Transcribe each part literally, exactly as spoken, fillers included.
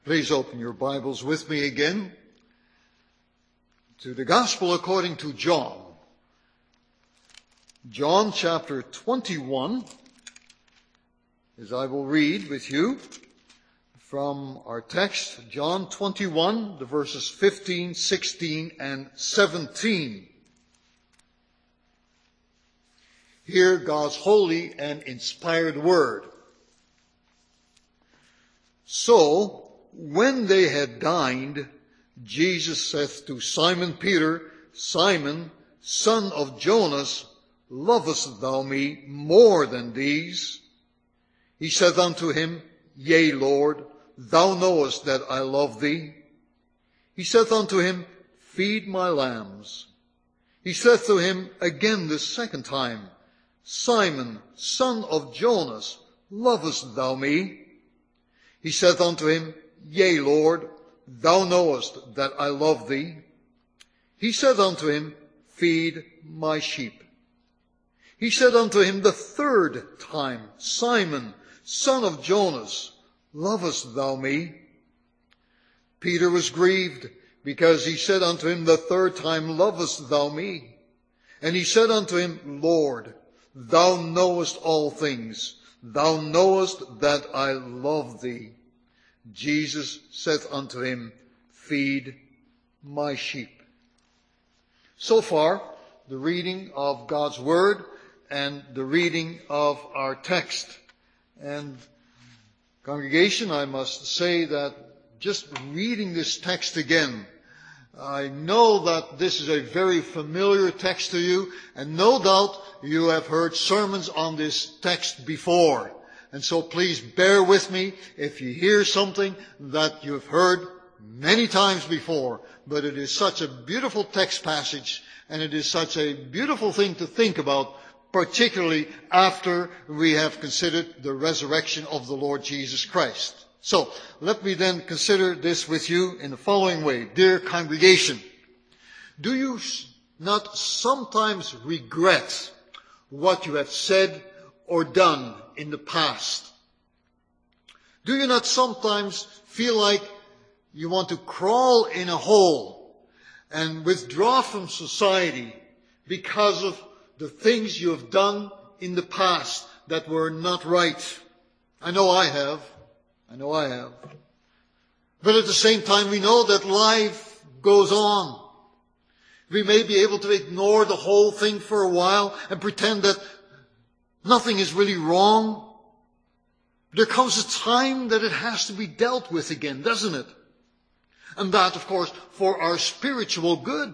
Please open your Bibles with me again to the Gospel according to John. John chapter twenty-one, as I will read with you from our text, John twenty-one, the verses fifteen, sixteen, and seventeen. Hear God's holy and inspired word. So, when they had dined, Jesus saith to Simon Peter, Simon, son of Jonas, lovest thou me more than these? He said unto him, Yea, Lord, thou knowest that I love thee. He saith unto him, Feed my lambs. He saith to him again the second time, Simon, son of Jonas, lovest thou me? He saith unto him, Yea, Lord, thou knowest that I love thee. He said unto him, Feed my sheep. He said unto him the third time, Simon, son of Jonas, lovest thou me? Peter was grieved, because he said unto him the third time, Lovest thou me? And he said unto him, Lord, thou knowest all things. Thou knowest that I love thee. Jesus saith unto him, Feed my sheep. So far, the reading of God's Word and the reading of our text. And congregation, I must say that just reading this text again, I know that this is a very familiar text to you, and no doubt you have heard sermons on this text before. And so please bear with me if you hear something that you've heard many times before. But it is such a beautiful text passage, and it is such a beautiful thing to think about, particularly after we have considered the resurrection of the Lord Jesus Christ. So let me then consider this with you in the following way. Dear congregation, do you not sometimes regret what you have said or done in the past? Do you not sometimes feel like you want to crawl in a hole and withdraw from society because of the things you have done in the past that were not right? I know I have. I know I have. But at the same time, we know that life goes on. We may be able to ignore the whole thing for a while and pretend that nothing is really wrong. There comes a time that it has to be dealt with again, doesn't it? And that, of course, for our spiritual good.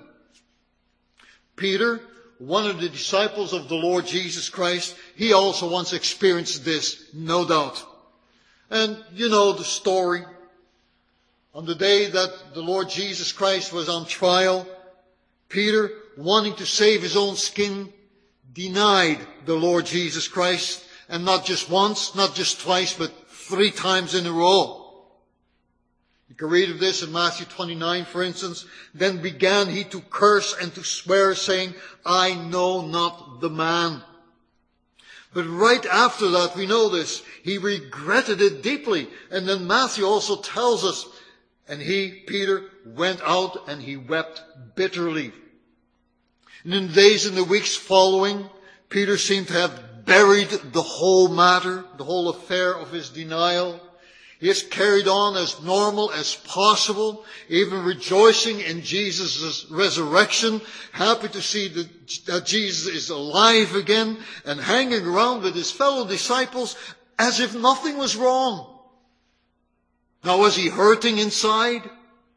Peter, one of the disciples of the Lord Jesus Christ, he also once experienced this, no doubt. And you know the story. On the day that the Lord Jesus Christ was on trial, Peter, wanting to save his own skin, denied the Lord Jesus Christ, and not just once, not just twice, but three times in a row. You can read of this in Matthew twenty-nine, for instance. Then began he to curse and to swear, saying, I know not the man. But right after that, we know this, he regretted it deeply. And then Matthew also tells us, and he, Peter, went out and he wept bitterly. And in the days and the weeks following, Peter seemed to have buried the whole matter, the whole affair of his denial. He has carried on as normal as possible, even rejoicing in Jesus' resurrection, happy to see that Jesus is alive again, and hanging around with his fellow disciples as if nothing was wrong. Now, was he hurting inside?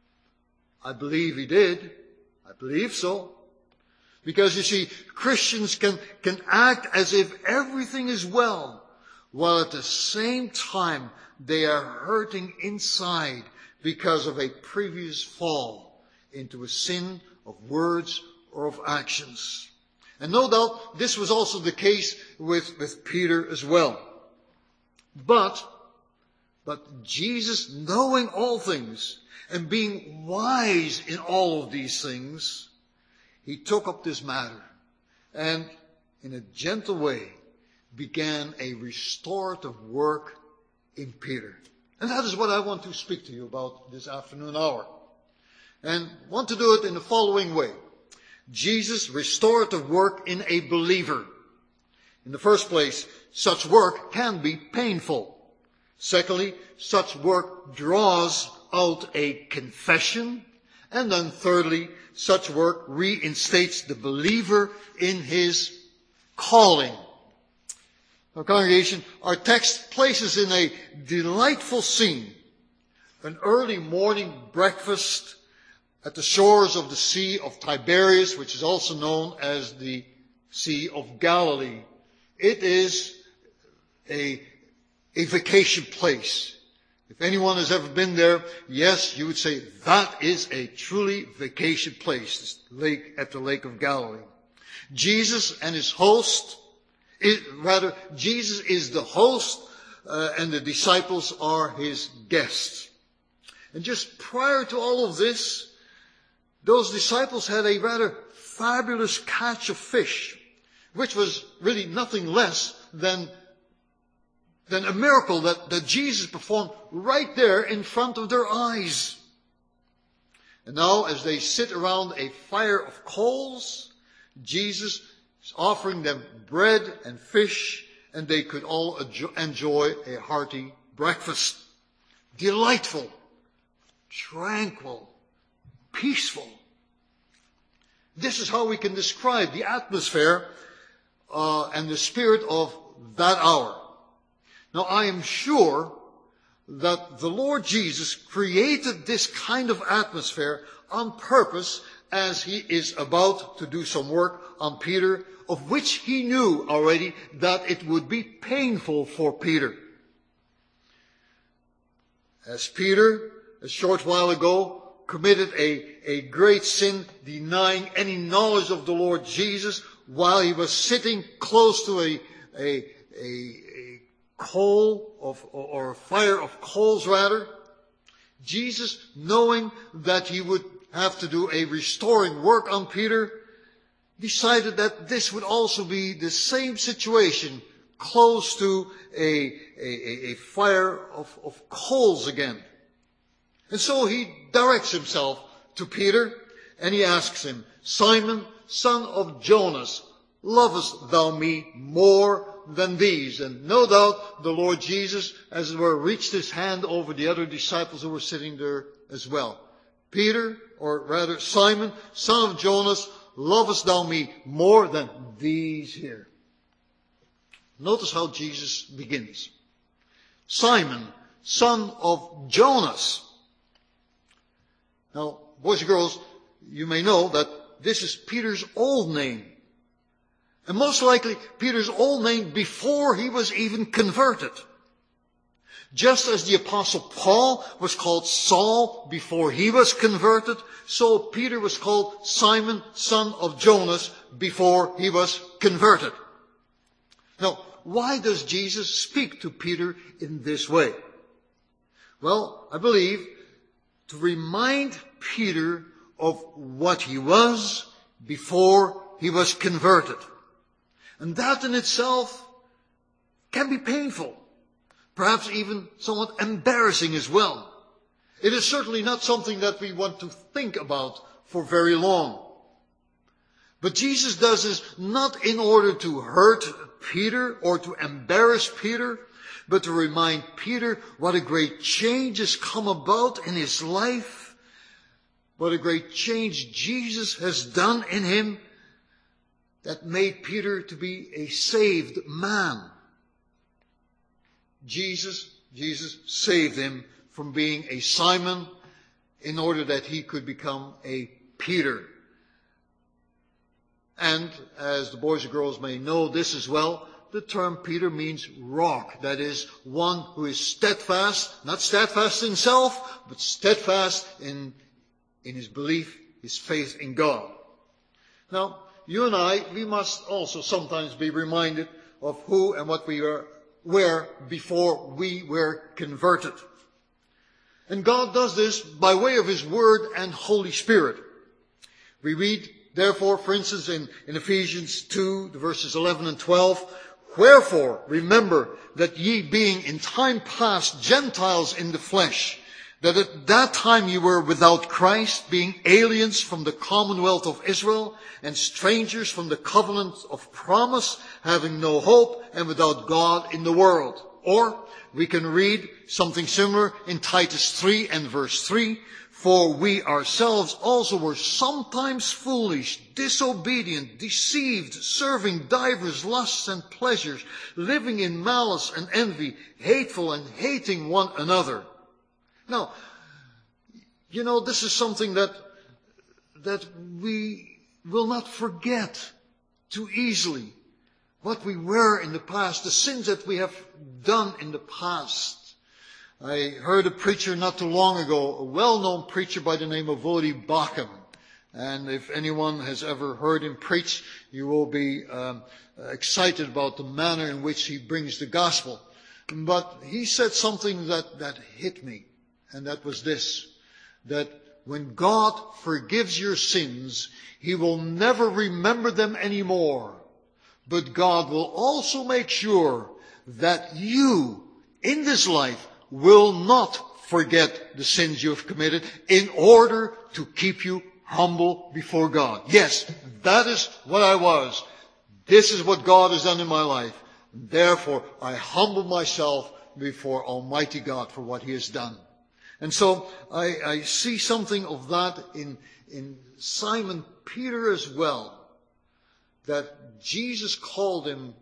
I believe he did. I believe so. Because you see, Christians can, can act as if everything is well, while at the same time they are hurting inside because of a previous fall into a sin of words or of actions. And no doubt this was also the case with, with Peter as well. But, but Jesus, knowing all things and being wise in all of these things, he took up this matter and in a gentle way began a restorative work in Peter. And that is what I want to speak to you about this afternoon hour. And want to do it in the following way. Jesus' restorative work in a believer. In the first place, such work can be painful. Secondly, such work draws out a confession. And then thirdly, such work reinstates the believer in his calling. Our congregation, our text places in a delightful scene an early morning breakfast at the shores of the Sea of Tiberias, which is also known as the Sea of Galilee. It is a, a vacation place. If anyone has ever been there, yes, you would say that is a truly vacation place, this lake at the Lake of Galilee. Jesus and his host, it, rather, Jesus is the host, uh, and the disciples are his guests. And just prior to all of this, those disciples had a rather fabulous catch of fish, which was really nothing less than, than a miracle that, that Jesus performed right there in front of their eyes. And now, as they sit around a fire of coals, Jesus is offering them bread and fish, and they could all enjoy a hearty breakfast. Delightful, tranquil, peaceful. This is how we can describe the atmosphere uh, and the spirit of that hour. Now, I am sure that the Lord Jesus created this kind of atmosphere on purpose as he is about to do some work on Peter, of which he knew already that it would be painful for Peter. As Peter, a short while ago, committed a, a great sin, denying any knowledge of the Lord Jesus while he was sitting close to a, a, a, a coal of, or a fire of coals rather. Jesus, knowing that he would have to do a restoring work on Peter, decided that this would also be the same situation, close to a, a, a fire of, of coals again. And so he directs himself to Peter, and he asks him, Simon, son of Jonas, lovest thou me more than these? And no doubt the Lord Jesus, as it were, reached his hand over the other disciples who were sitting there as well. Peter, or rather Simon, son of Jonas, lovest thou me more than these here? Notice how Jesus begins. Simon, son of Jonas. Now, boys and girls, you may know that this is Peter's old name. And most likely Peter's old name before he was even converted. Just as the Apostle Paul was called Saul before he was converted, so Peter was called Simon, son of Jonas, before he was converted. Now, why does Jesus speak to Peter in this way? Well, I believe to remind Peter of what he was before he was converted. And that in itself can be painful. Perhaps even somewhat embarrassing as well. It is certainly not something that we want to think about for very long. But Jesus does this not in order to hurt Peter or to embarrass Peter, but to remind Peter what a great change has come about in his life, what a great change Jesus has done in him that made Peter to be a saved man. Jesus, Jesus saved him from being a Simon in order that he could become a Peter. And as the boys and girls may know this as well, the term Peter means rock. That is, one who is steadfast, not steadfast in himself, but steadfast in, in his belief, his faith in God. Now, you and I, we must also sometimes be reminded of who and what we were, were before we were converted. And God does this by way of his Word and Holy Spirit. We read, therefore, for instance, in, in Ephesians two, the verses eleven and twelve, Wherefore, remember that ye being in time past Gentiles in the flesh, that at that time you were without Christ, being aliens from the commonwealth of Israel, and strangers from the covenant of promise, having no hope, and without God in the world. Or, we can read something similar in Titus three and verse three, for we ourselves also were sometimes foolish, disobedient, deceived, serving divers lusts and pleasures, living in malice and envy, hateful and hating one another. Now, you know, this is something that, that we will not forget too easily. What we were in the past, the sins that we have done in the past. I heard a preacher not too long ago, a well-known preacher by the name of Voddie Baucham. And if anyone has ever heard him preach, you will be um, excited about the manner in which he brings the gospel. But he said something that, that hit me. And that was this, that when God forgives your sins, He will never remember them anymore. But God will also make sure that you, in this life, will not forget the sins you have committed in order to keep you humble before God. Yes, that is what I was. This is what God has done in my life. Therefore, I humble myself before Almighty God for what He has done. And so I, I see something of that in, in Simon Peter as well, that Jesus called him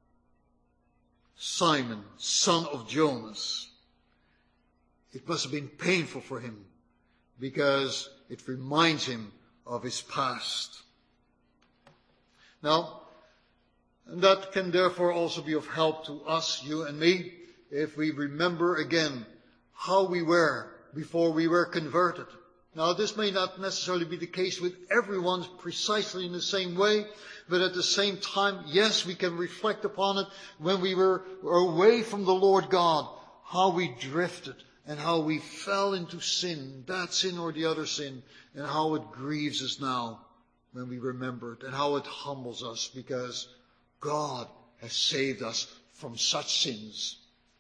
Simon, son of Jonas. It must have been painful for him because it reminds him of his past. Now, and that can therefore also be of help to us, you and me, if we remember again how we were before we were converted. Now, this may not necessarily be the case with everyone precisely in the same way, but at the same time, yes, we can reflect upon it when we were away from the Lord God, how we drifted and how we fell into sin, that sin or the other sin, and how it grieves us now when we remember it, and how it humbles us because God has saved us from such sins.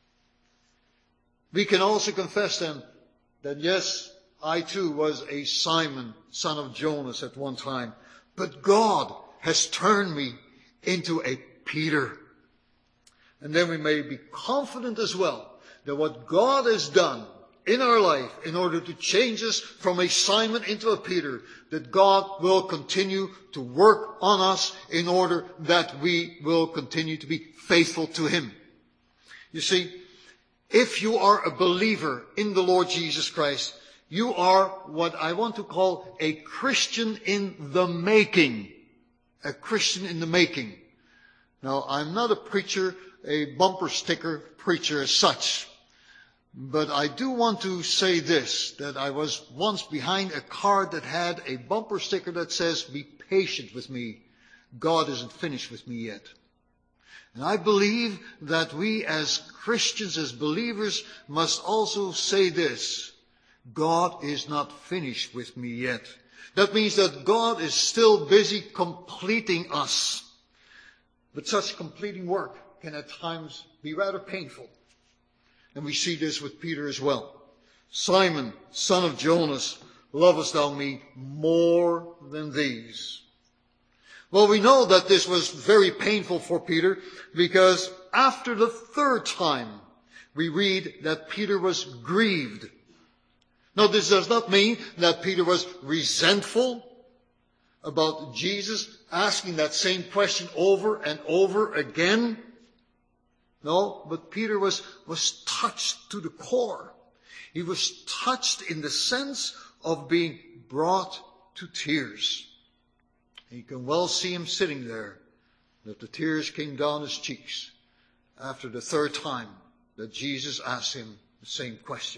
We can also confess then that yes, I too was a Simon, son of Jonas at one time, but God has turned me into a Peter. And then we may be confident as well that what God has done in our life in order to change us from a Simon into a Peter, that God will continue to work on us in order that we will continue to be faithful to Him. You see, if you are a believer in the Lord Jesus Christ, you are what I want to call a Christian in the making. A Christian in the making. Now, I'm not a preacher, a bumper sticker preacher as such. But I do want to say this, that I was once behind a car that had a bumper sticker that says, "Be patient with me. God isn't finished with me yet." And I believe that we as Christians, as believers, must also say this: God is not finished with me yet. That means that God is still busy completing us. But such completing work can at times be rather painful. And we see this with Peter as well. Simon, son of Jonas, lovest thou me more than these? Well, we know that this was very painful for Peter because after the third time we read that Peter was grieved. Now, this does not mean that Peter was resentful about Jesus asking that same question over and over again. No, but Peter was, was touched to the core. He was touched in the sense of being brought to tears. And you can well see him sitting there, that the tears came down his cheeks after the third time that Jesus asked him the same question.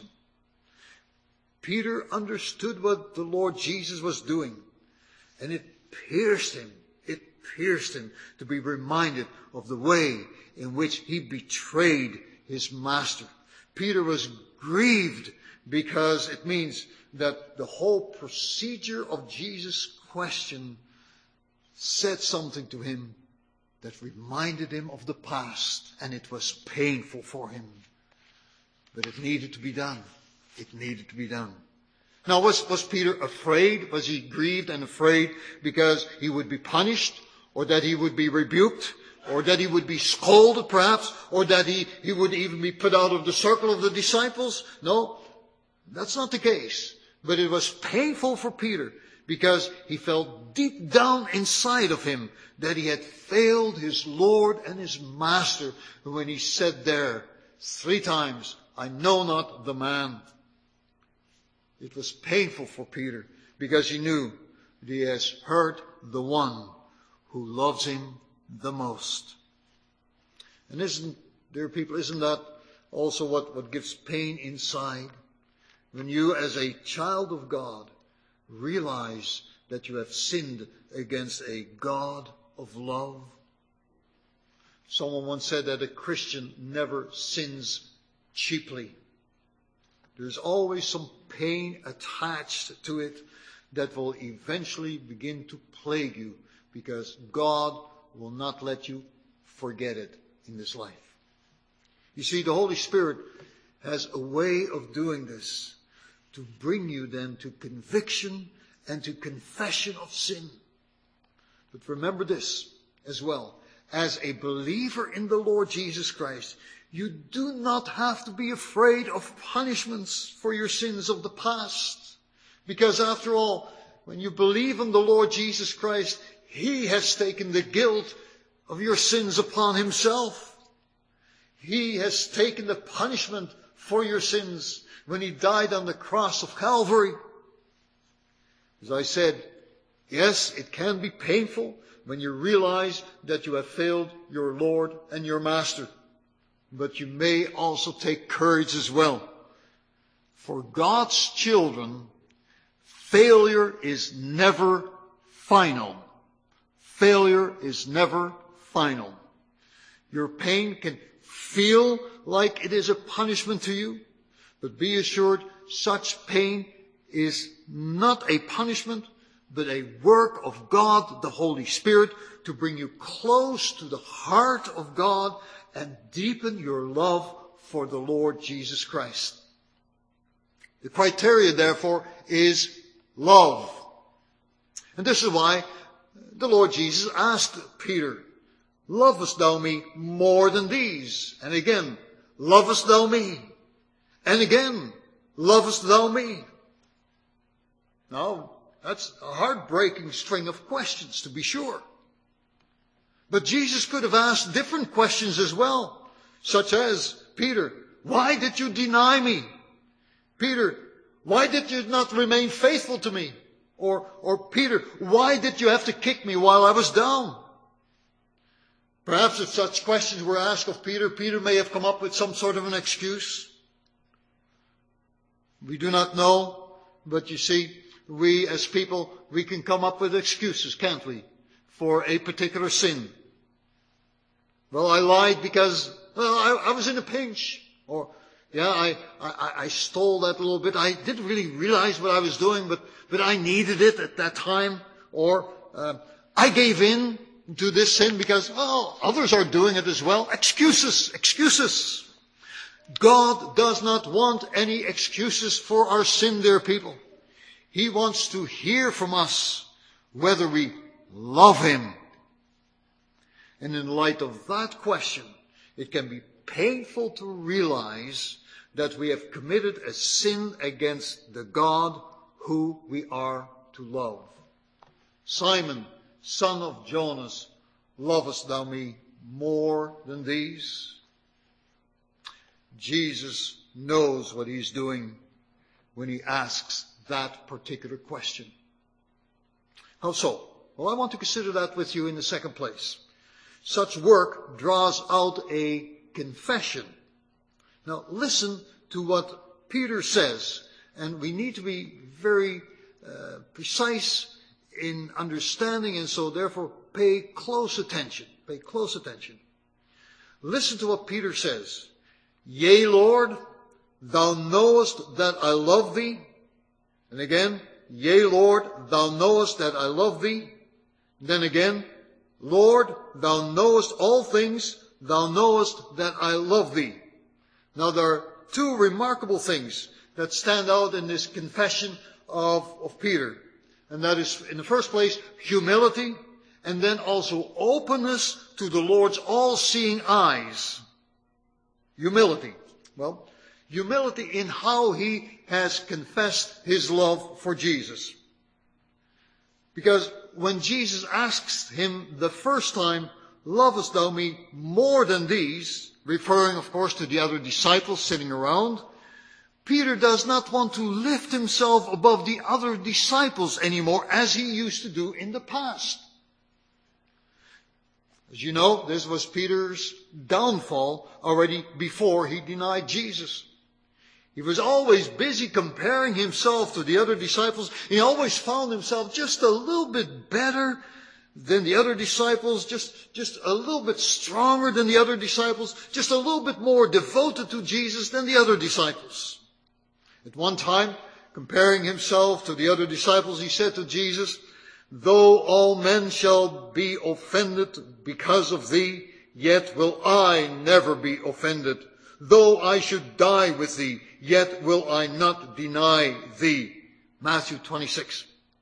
Peter understood what the Lord Jesus was doing, and it pierced him. It pierced him to be reminded of the way in which he betrayed his master. Peter was grieved because it means that the whole procedure of Jesus' question said something to him that reminded him of the past, and it was painful for him. But it needed to be done. It needed to be done. Now, was, was Peter afraid? Was he grieved and afraid because he would be punished, or that he would be rebuked, or that he would be scolded perhaps, or that he, he would even be put out of the circle of the disciples? No, that's not the case. But it was painful for Peter because he felt deep down inside of him that he had failed his Lord and his Master when he said there three times, I know not the man. It was painful for Peter because he knew that he has hurt the one who loves him the most. And isn't, dear people, isn't that also what, what gives pain inside? When you as a child of God realize that you have sinned against a God of love. Someone once said that a Christian never sins cheaply. There's always some pain attached to it that will eventually begin to plague you because God will not let you forget it in this life. You see, the Holy Spirit has a way of doing this to bring you then to conviction and to confession of sin. But remember this as well. As a believer in the Lord Jesus Christ, you do not have to be afraid of punishments for your sins of the past. Because after all, when you believe in the Lord Jesus Christ, He has taken the guilt of your sins upon Himself. He has taken the punishment for your sins when He died on the cross of Calvary. As I said, yes, it can be painful when you realize that you have failed your Lord and your Master. But you may also take courage as well. For God's children, failure is never final. Failure is never final. Your pain can feel like it is a punishment to you, but be assured such pain is not a punishment, but a work of God, the Holy Spirit, to bring you close to the heart of God and deepen your love for the Lord Jesus Christ. The criteria, therefore, is love. And this is why the Lord Jesus asked Peter, lovest thou me more than these? And again, lovest thou me? And again, lovest thou me? Now, that's a heartbreaking string of questions, to be sure. But Jesus could have asked different questions as well, such as, Peter, why did you deny me? Peter, why did you not remain faithful to me? Or, or Peter, why did you have to kick me while I was down? Perhaps if such questions were asked of Peter, Peter may have come up with some sort of an excuse. We do not know, but you see, we as people, we can come up with excuses, can't we, for a particular sin. Well, I lied because, well, I, I was in a pinch. Or, yeah, I, I, I stole that a little bit. I didn't really realize what I was doing, but, but I needed it at that time. Or, uh, I gave in to this sin because, well, others are doing it as well. Excuses, excuses. God does not want any excuses for our sin, dear people. He wants to hear from us whether we love Him. And in light of that question, it can be painful to realize that we have committed a sin against the God who we are to love. Simon, son of Jonas, lovest thou me more than these? Jesus knows what He's doing when He asks that particular question. How so? Well, I want to consider that with you in the second place. Such work draws out a confession. Now listen to what Peter says, and we need to be very uh, precise in understanding, and so therefore pay close attention. Pay close attention. Listen to what Peter says. Yea, Lord, thou knowest that I love thee. And again, yea, Lord, thou knowest that I love thee. Then again, Lord, thou knowest all things, thou knowest that I love thee. Now there are two remarkable things that stand out in this confession of, of Peter. And that is, in the first place, humility, and then also openness to the Lord's all-seeing eyes. Humility. Well, humility in how he has confessed his love for Jesus. Because when Jesus asks him the first time, lovest thou me more than these, referring of course to the other disciples sitting around, Peter does not want to lift himself above the other disciples anymore as he used to do in the past. As you know, this was Peter's downfall already before he denied Jesus. He was always busy comparing himself to the other disciples. He always found himself just a little bit better than the other disciples, just, just a little bit stronger than the other disciples, just a little bit more devoted to Jesus than the other disciples. At one time, comparing himself to the other disciples, he said to Jesus, though all men shall be offended because of thee, yet will I never be offended. Though I should die with thee, yet will I not deny thee. Matthew twenty-six.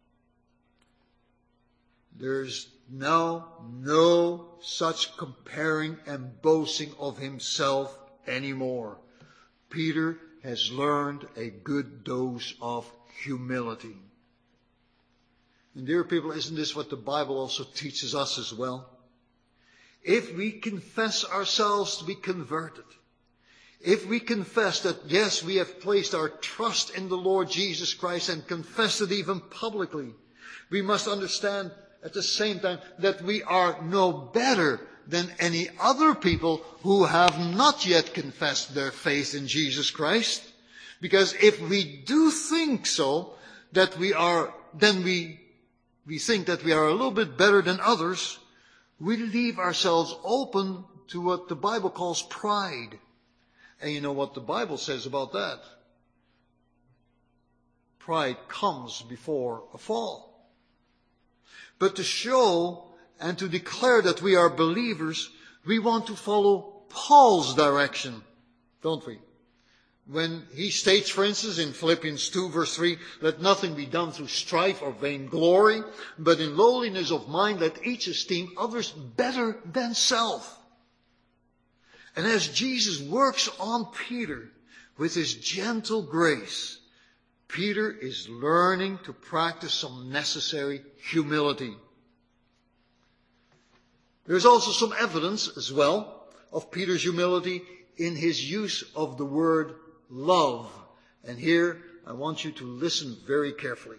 There's now no such comparing and boasting of himself anymore. Peter has learned a good dose of humility. And dear people, isn't this what the Bible also teaches us as well? If we confess ourselves to be converted, if we confess that, yes, we have placed our trust in the Lord Jesus Christ and confessed it even publicly, we must understand at the same time that we are no better than any other people who have not yet confessed their faith in Jesus Christ. Because if we do think so, that we are, then we, we think that we are a little bit better than others, we leave ourselves open to what the Bible calls pride. And you know what the Bible says about that? Pride comes before a fall. But to show and to declare that we are believers, we want to follow Paul's direction, don't we? When he states, for instance, in Philippians two verse three, let nothing be done through strife or vainglory, but in lowliness of mind let each esteem others better than self. And as Jesus works on Peter with his gentle grace, Peter is learning to practice some necessary humility. There's also some evidence as well of Peter's humility in his use of the word love. And here I want you to listen very carefully.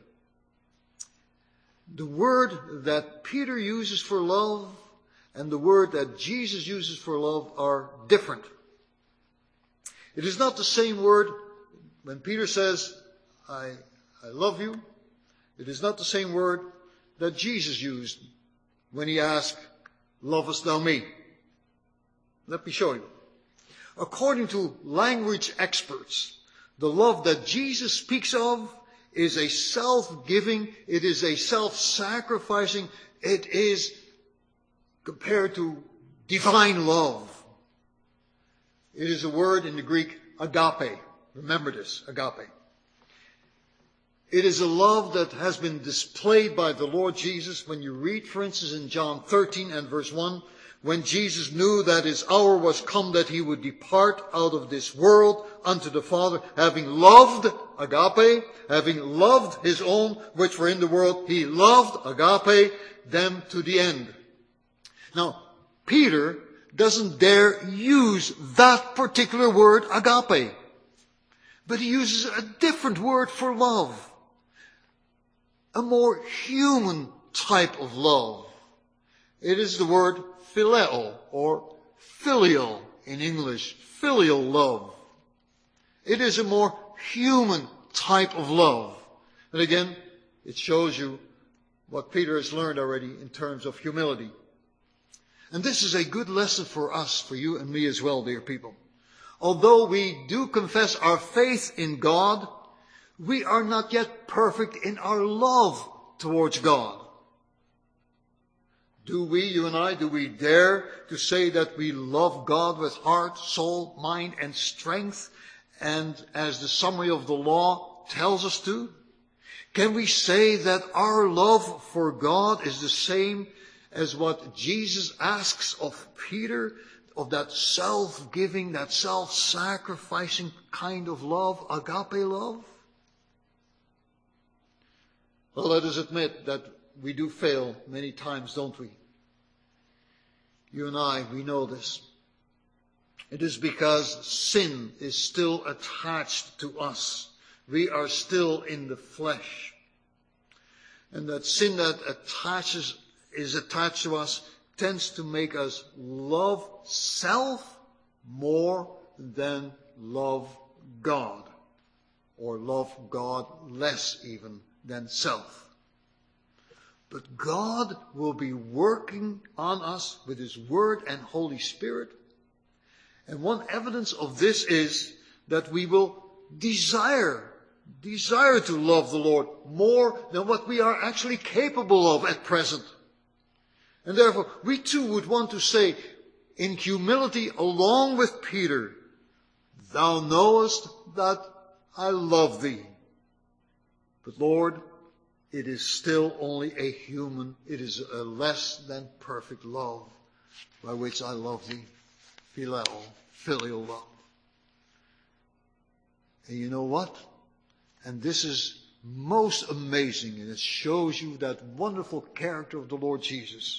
The word that Peter uses for love and the word that Jesus uses for love are different. It is not the same word when Peter says, I, I love you. It is not the same word that Jesus used when he asked, lovest thou me? Let me show you. According to language experts, the love that Jesus speaks of is a self-giving, it is a self-sacrificing, it is compared to divine love. It is a word in the Greek, agape. Remember this, agape. It is a love that has been displayed by the Lord Jesus when you read, for instance, in John thirteen and verse one, when Jesus knew that his hour was come that he would depart out of this world unto the Father, having loved, agape, having loved his own which were in the world, he loved, agape, them to the end. Now, Peter doesn't dare use that particular word, agape. But he uses a different word for love. A more human type of love. It is the word phileo, or filial in English. Filial love. It is a more human type of love. And again, it shows you what Peter has learned already in terms of humility. And this is a good lesson for us, for you and me as well, dear people. Although we do confess our faith in God, we are not yet perfect in our love towards God. Do we, you and I, do we dare to say that we love God with heart, soul, mind, and strength, and as the summary of the law tells us to? Can we say that our love for God is the same as what Jesus asks of Peter, of that self-giving, that self-sacrificing kind of love, agape love? Well, let us admit that we do fail many times, don't we? You and I, we know this. It is because sin is still attached to us. We are still in the flesh. And that sin that attaches, is attached to us tends to make us love self more than love God. Or love God less even than self. But God will be working on us with His Word and Holy Spirit. And one evidence of this is that we will desire, desire to love the Lord more than what we are actually capable of at present. And therefore, we too would want to say in humility along with Peter, Thou knowest that I love Thee. But Lord, it is still only a human, it is a less than perfect love by which I love Thee. Phileo, filial love. And you know what? And this is most amazing, and it shows you that wonderful character of the Lord Jesus.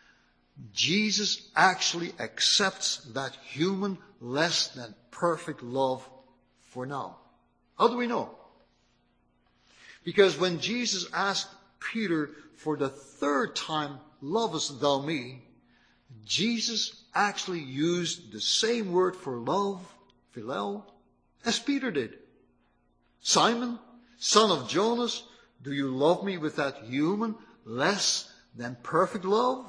Jesus actually accepts that human, less than perfect love for now. How do we know? Because when Jesus asked Peter for the third time, lovest thou me? Jesus actually used the same word for love, phileo, as Peter did. Simon, son of Jonas, do you love me with that human, less than perfect love?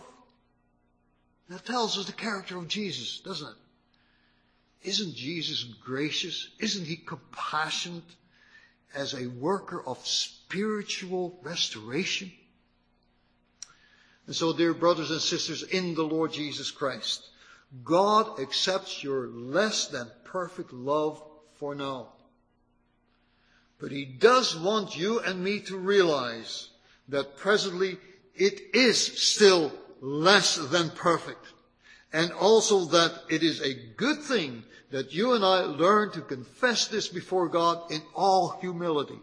That tells us the character of Jesus, doesn't it? Isn't Jesus gracious? Isn't He compassionate as a worker of spiritual restoration? And so, dear brothers and sisters in the Lord Jesus Christ, God accepts your less than perfect love for now. But He does want you and me to realize that presently it is still less than perfect. And also that it is a good thing that you and I learn to confess this before God in all humility.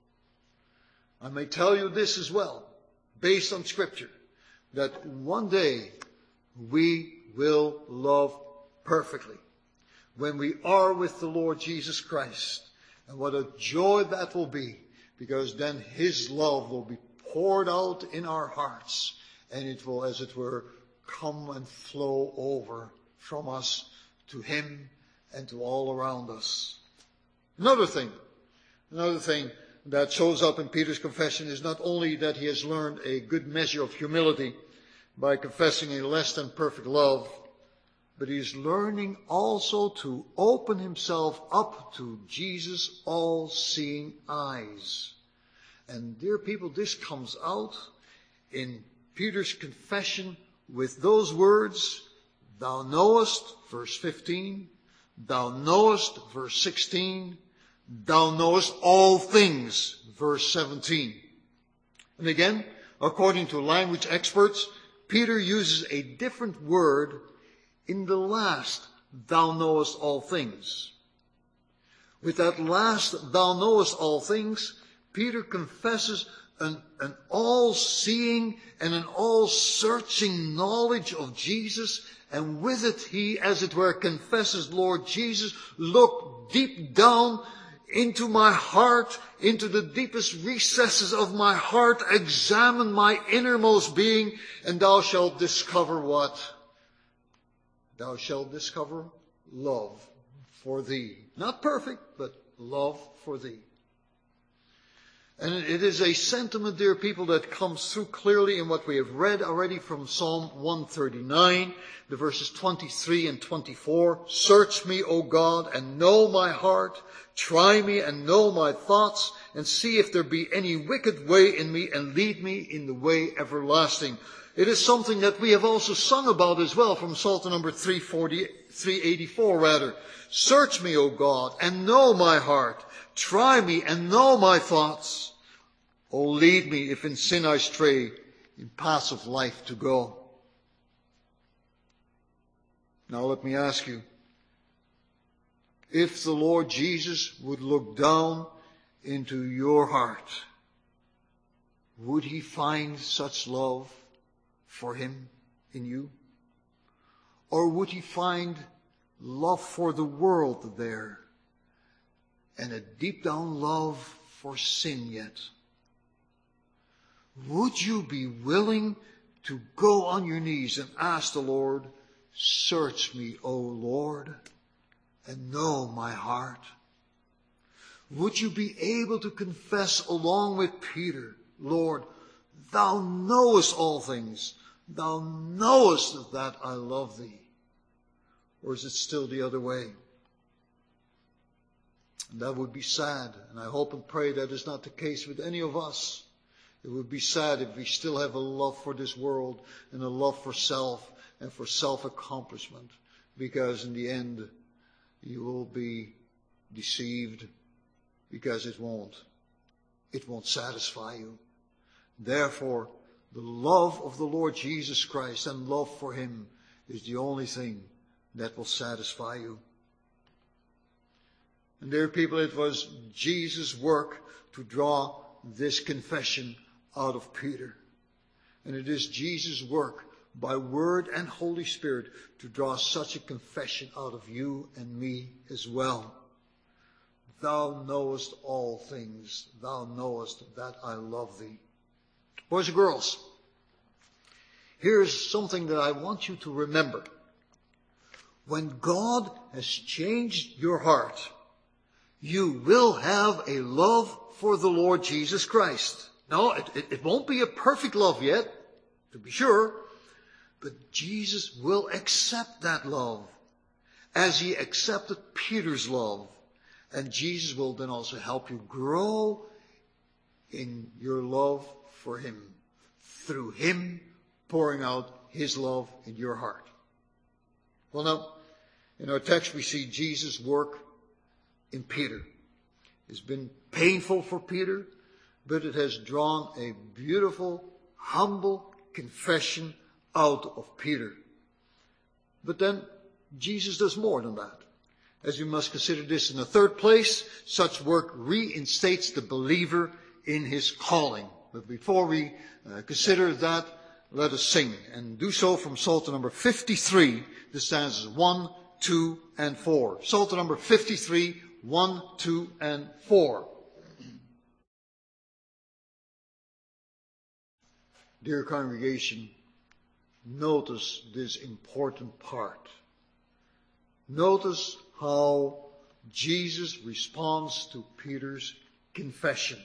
I may tell you this as well, based on Scripture, that one day we will love perfectly when we are with the Lord Jesus Christ. And what a joy that will be, because then His love will be poured out in our hearts, and it will, as it were, come and flow over from us to Him and to all around us. Another thing, another thing that shows up in Peter's confession is not only that he has learned a good measure of humility by confessing a less than perfect love, but he's learning also to open himself up to Jesus' all-seeing eyes. And dear people, this comes out in Peter's confession with those words, Thou knowest, verse fifteen, Thou knowest, verse sixteen, Thou knowest all things, verse seventeen. And again, according to language experts, Peter uses a different word in the last, Thou knowest all things. With that last, Thou knowest all things, Peter confesses an, an all-seeing and an all-searching knowledge of Jesus, and with it he, as it were, confesses, Lord Jesus, look deep down into my heart, into the deepest recesses of my heart, examine my innermost being, and thou shalt discover what? Thou shalt discover love for thee. Not perfect, but love for thee. And it is a sentiment, dear people, that comes through clearly in what we have read already from Psalm one thirty-nine, the verses twenty-three and twenty-four. Search me, O God, and know my heart. Try me and know my thoughts, and see if there be any wicked way in me, and lead me in the way everlasting. It is something that we have also sung about as well from Psalter number three eighty-four rather. Search me, O God, and know my heart. Try me and know my thoughts. O lead me if in sin I stray, in paths of life to go. Now let me ask you, if the Lord Jesus would look down into your heart, would he find such love for him in you? Or would he find love for the world there and a deep down love for sin yet? Would you be willing to go on your knees and ask the Lord, search me, O Lord, and know my heart? Would you be able to confess along with Peter, Lord, thou knowest all things. Thou knowest that I love thee. Or is it still the other way? And that would be sad. And I hope and pray that is not the case with any of us. It would be sad if we still have a love for this world and a love for self and for self-accomplishment. Because in the end, you will be deceived because it won't. It won't satisfy you. Therefore, the love of the Lord Jesus Christ and love for him is the only thing that will satisfy you. And dear people, it was Jesus' work to draw this confession out of Peter. And it is Jesus' work by word and Holy Spirit to draw such a confession out of you and me as well. Thou knowest all things. Thou knowest that I love thee. Boys and girls, here's something that I want you to remember. When God has changed your heart, you will have a love for the Lord Jesus Christ. No, it, it, it won't be a perfect love yet, to be sure, but Jesus will accept that love as he accepted Peter's love. And Jesus will then also help you grow in your love for him, through him pouring out his love in your heart. Well, now, in our text we see Jesus' work in Peter. It's been painful for Peter, but it has drawn a beautiful, humble confession out of Peter. But then Jesus does more than that. As we must consider this in the third place, such work reinstates the believer in his calling. But before we uh, consider that, let us sing, and do so from Psalter number fifty-three, the stanzas one, two, and four. Psalter number fifty-three, one, two, and four. Dear congregation, notice this important part. Notice how Jesus responds to Peter's confession.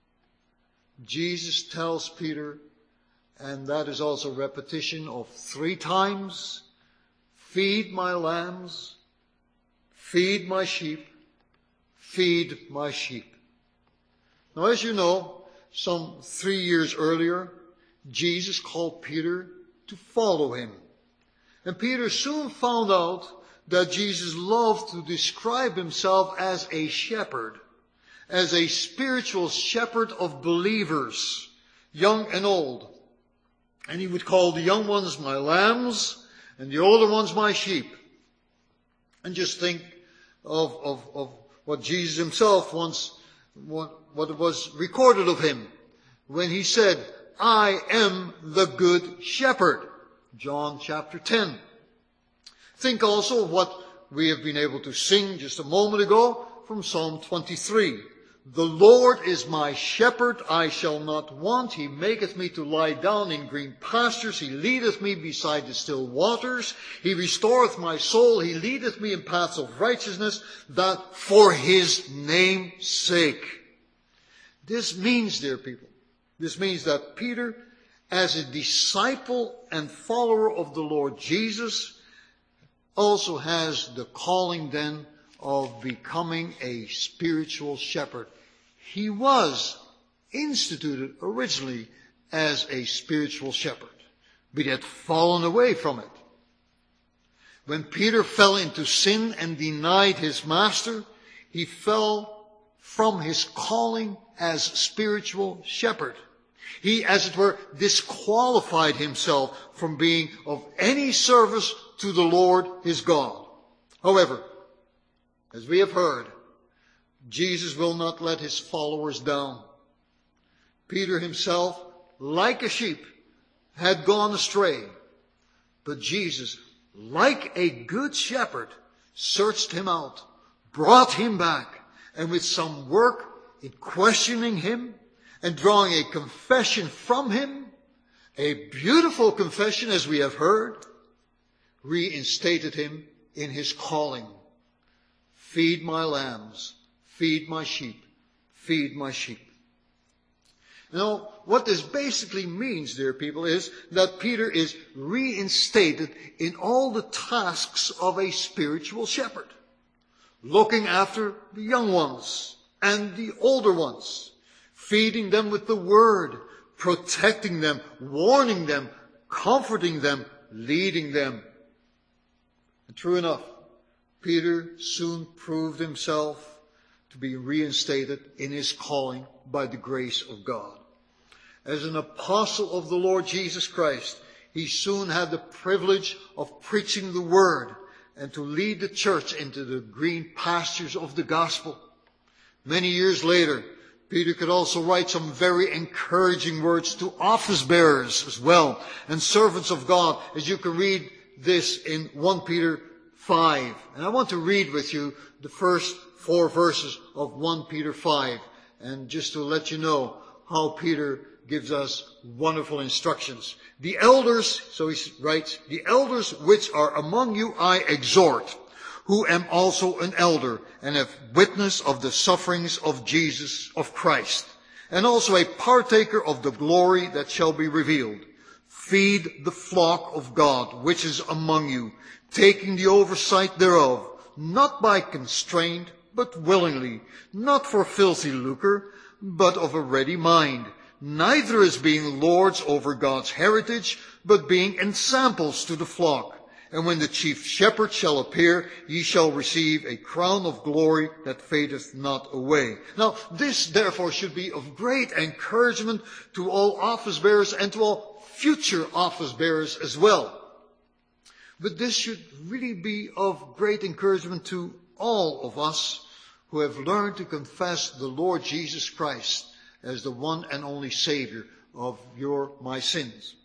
Jesus tells Peter, and that is also repetition of three times, feed my lambs, feed my sheep, feed my sheep. Now, as you know, some three years earlier, Jesus called Peter to follow him. And Peter soon found out that Jesus loved to describe himself as a shepherd, as a spiritual shepherd of believers, young and old. And he would call the young ones my lambs and the older ones my sheep. And just think of, of, of what Jesus himself once, what, what was recorded of him when he said, I am the good shepherd. John chapter ten. Think also of what we have been able to sing just a moment ago from Psalm twenty-three. The Lord is my shepherd, I shall not want. He maketh me to lie down in green pastures. He leadeth me beside the still waters. He restoreth my soul. He leadeth me in paths of righteousness, that for his name's sake. This means, dear people, this means that Peter, as a disciple and follower of the Lord Jesus, also has the calling then of becoming a spiritual shepherd. He was instituted originally as a spiritual shepherd. but he had fallen away from it. When Peter fell into sin and denied his master, he fell from his calling as spiritual shepherd. He, as it were, disqualified himself from being of any service to the Lord his God. However, as we have heard, Jesus will not let his followers down. Peter himself, like a sheep, had gone astray. But Jesus, like a good shepherd, searched him out, brought him back, and with some work in questioning him and drawing a confession from him, a beautiful confession as we have heard, reinstated him in his calling. Feed my lambs, feed my sheep, feed my sheep. Now, what this basically means, dear people, is that Peter is reinstated in all the tasks of a spiritual shepherd. Looking after the young ones and the older ones. Feeding them with the word. Protecting them, warning them, comforting them, leading them. And true enough, Peter soon proved himself to be reinstated in his calling by the grace of God. As an apostle of the Lord Jesus Christ, he soon had the privilege of preaching the word and to lead the church into the green pastures of the gospel. Many years later, Peter could also write some very encouraging words to office bearers as well and servants of God, as you can read this in First Peter five. And I want to read with you the first four verses of First Peter five, and just to let you know how Peter gives us wonderful instructions. The elders, so he writes, the elders which are among you I exhort, who am also an elder, and have witness of the sufferings of Jesus, of Christ, and also a partaker of the glory that shall be revealed. Feed the flock of God, which is among you, taking the oversight thereof, not by constraint, but willingly, not for filthy lucre, but of a ready mind, neither as being lords over God's heritage, but being ensamples to the flock. And when the chief shepherd shall appear, ye shall receive a crown of glory that fadeth not away. Now, this therefore should be of great encouragement to all office bearers and to all future office bearers as well. But this should really be of great encouragement to all of us who have learned to confess the Lord Jesus Christ as the one and only Savior of your, my sins.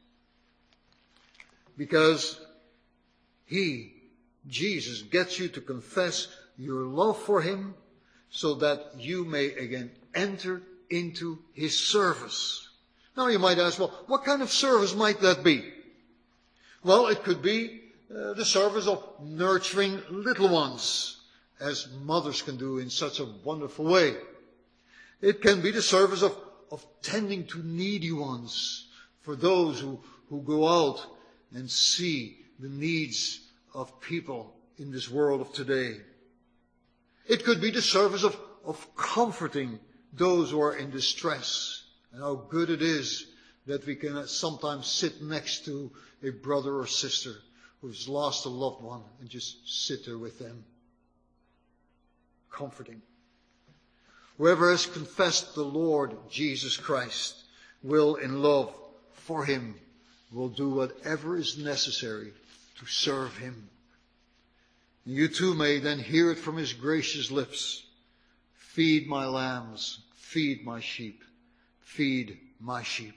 Because He, Jesus, gets you to confess your love for Him so that you may again enter into His service. Now you might ask, well, what kind of service might that be? Well, it could be uh, the service of nurturing little ones, as mothers can do in such a wonderful way. It can be the service of, of tending to needy ones, for those who, who go out and see the needs of people in this world of today. It could be the service of, of comforting those who are in distress. And how good it is that we can sometimes sit next to a brother or sister who's lost a loved one and just sit there with them. Comforting. Whoever has confessed the Lord Jesus Christ will, in love for Him, will do whatever is necessary to serve Him. And you too may then hear it from His gracious lips. Feed my lambs, feed my sheep, feed my sheep.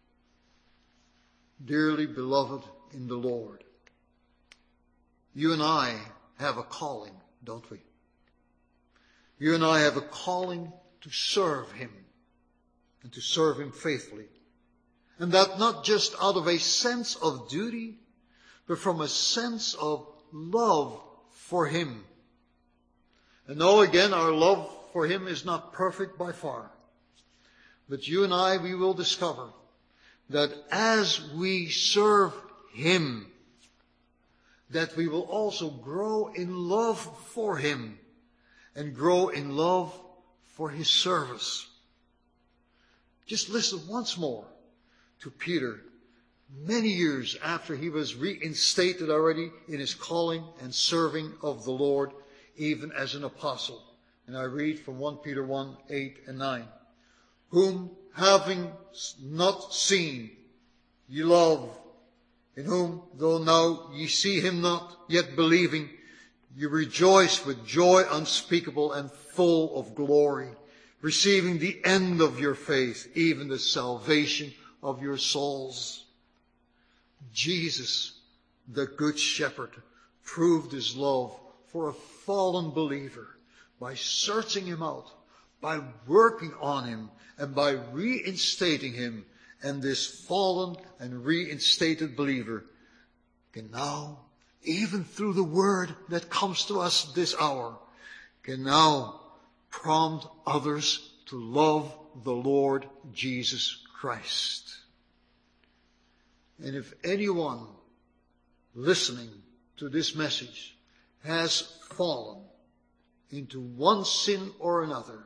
Dearly beloved in the Lord, you and I have a calling, don't we? You and I have a calling to serve Him and to serve Him faithfully. And that not just out of a sense of duty, but from a sense of love for Him. And though again our love for Him is not perfect by far, but you and I, we will discover that as we serve Him, that we will also grow in love for Him and grow in love for His service. Just listen once more to Peter many years after he was reinstated already in his calling and serving of the Lord, even as an apostle. And I read from First Peter one, eight and nine. Whom having not seen, ye love, in whom, though now ye see him not, yet believing, you rejoice with joy unspeakable and full of glory, receiving the end of your faith, even the salvation of your souls. Jesus, the Good Shepherd, proved his love for a fallen believer by searching him out, by working on him, and by reinstating him. And this fallen and reinstated believer can now, even through the word that comes to us this hour, can now prompt others to love the Lord Jesus Christ. And if anyone listening to this message has fallen into one sin or another,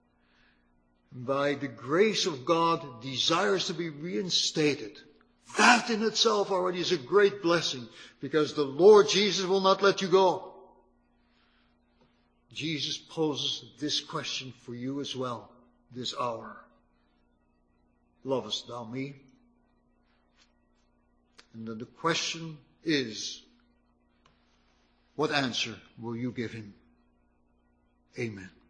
by the grace of God desires to be reinstated, that in itself already is a great blessing, because the Lord Jesus will not let you go. Jesus poses this question for you as well this hour. Lovest thou me? And then the question is, what answer will you give him? Amen.